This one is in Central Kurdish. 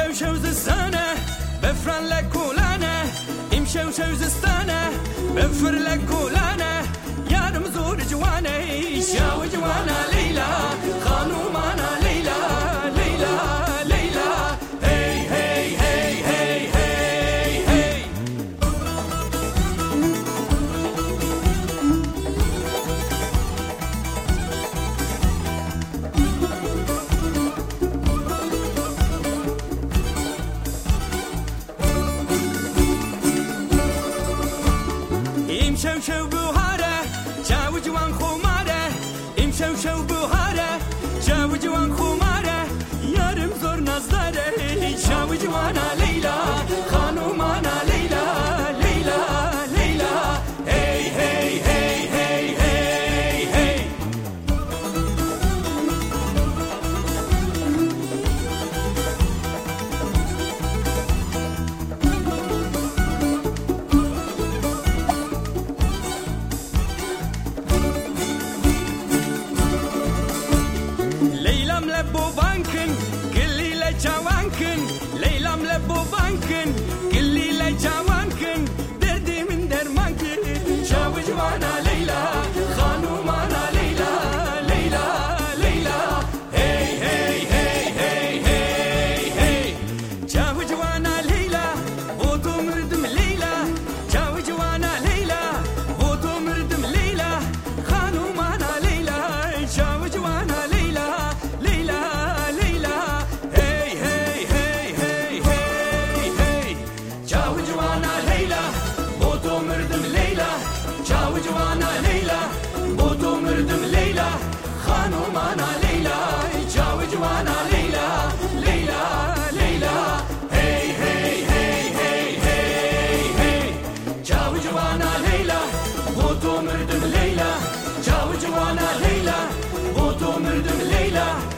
شو زستانه بفرن لكولانه امشو شو زستانه بفر لكولانه يارم زور جوانه شاو جوانا ليلى خانومانا ليلى ليلى ليلى هي هي هي هي هي هي امشو شو بوهاره جاو جوان خماره امشو شو بوهاره جاو جوان خماره یارم زور نزداره جاو جوانا لیلا خانومانا لیلا لیلا لیلا هی هی هی هی هی هی لیلام لبو بانکن گلی لجوانکن لیلام لبو بانکن گلی لجوانکن دردی من درمانکن جاو جوانا لیلا خانومانا لیلا لیلا لیلا هی هی هی هی هی هی جاو جوانا لیلا بودو مردم لیلا جاو جوانا لیلا بودو مردم لیلا خانومانا لیلا جاو جوانا لیلا لیلا لیلا هی هی هی هی هی هی جاو جوانا لیلا بودو مردم لیلا جاو جوانا لیلا بودو مردم لیلا خانومانا لیلا جاو جوانا لیلا لیلا لیلا هی هی هی هی هی هی جاو جوانا لیلا بودو مردم لیلا جاو جوانا لیلا بودو مردم لیلا